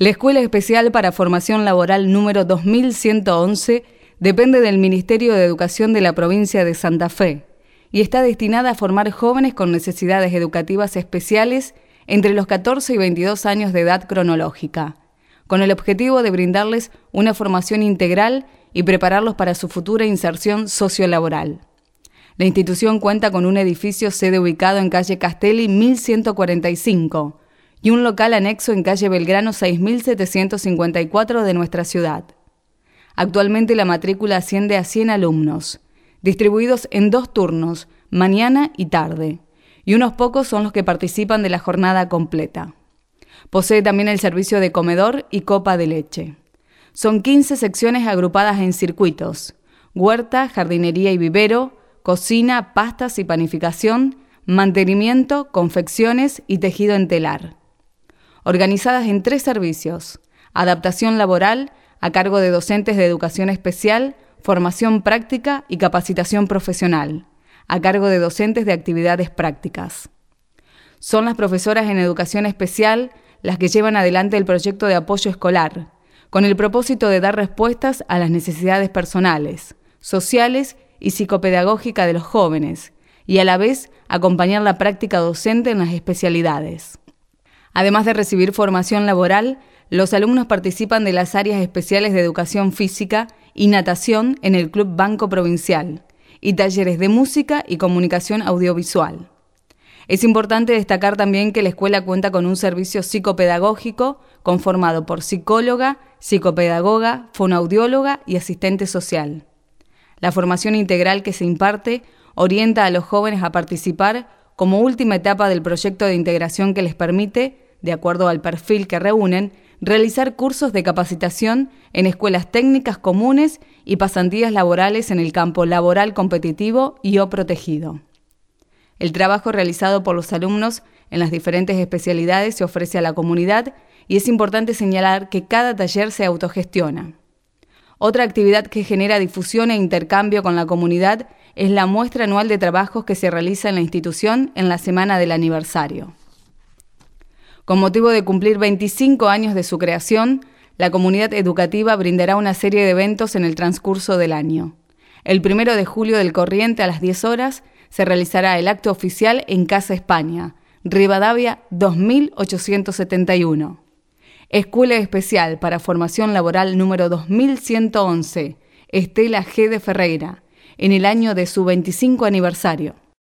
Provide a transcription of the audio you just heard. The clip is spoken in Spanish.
La Escuela Especial para Formación Laboral número 2111 depende del Ministerio de Educación de la provincia de Santa Fe y está destinada a formar jóvenes con necesidades educativas especiales entre los 14 y 22 años de edad cronológica, con el objetivo de brindarles una formación integral y prepararlos para su futura inserción sociolaboral. La institución cuenta con un edificio sede ubicado en calle Castelli 1145 y un local anexo en calle Belgrano 6754 de nuestra ciudad. Actualmente la matrícula asciende a 100 alumnos, distribuidos en 2 turnos, mañana y tarde, y unos pocos son los que participan de la jornada completa. Posee también el servicio de comedor y copa de leche. Son 15 secciones agrupadas en circuitos: huerta, jardinería y vivero, cocina, pastas y panificación, mantenimiento, confecciones y tejido en telar. Organizadas en 3 servicios: adaptación laboral, a cargo de docentes de educación especial, formación práctica y capacitación profesional, a cargo de docentes de actividades prácticas. Son las profesoras en educación especial las que llevan adelante el proyecto de apoyo escolar, con el propósito de dar respuestas a las necesidades personales, sociales y psicopedagógicas de los jóvenes, y a la vez acompañar la práctica docente en las especialidades. Además de recibir formación laboral, los alumnos participan de las áreas especiales de educación física y natación en el Club Banco Provincial y talleres de música y comunicación audiovisual. Es importante destacar también que la escuela cuenta con un servicio psicopedagógico conformado por psicóloga, psicopedagoga, fonoaudióloga y asistente social. La formación integral que se imparte orienta a los jóvenes a participar como última etapa del proyecto de integración que les permite, de acuerdo al perfil que reúnen, realizar cursos de capacitación en escuelas técnicas comunes y pasantías laborales en el campo laboral competitivo y o protegido. El trabajo realizado por los alumnos en las diferentes especialidades se ofrece a la comunidad y es importante señalar que cada taller se autogestiona. Otra actividad que genera difusión e intercambio con la comunidad es la muestra anual de trabajos que se realiza en la institución en la semana del aniversario. Con motivo de cumplir 25 años de su creación, la comunidad educativa brindará una serie de eventos en el transcurso del año. El 1 de julio del corriente a las 10 horas se realizará el acto oficial en Casa España, Rivadavia 2871. Escuela Especial para Formación Laboral número 2111, Estela G. de Ferreira, en el año de su 25 aniversario.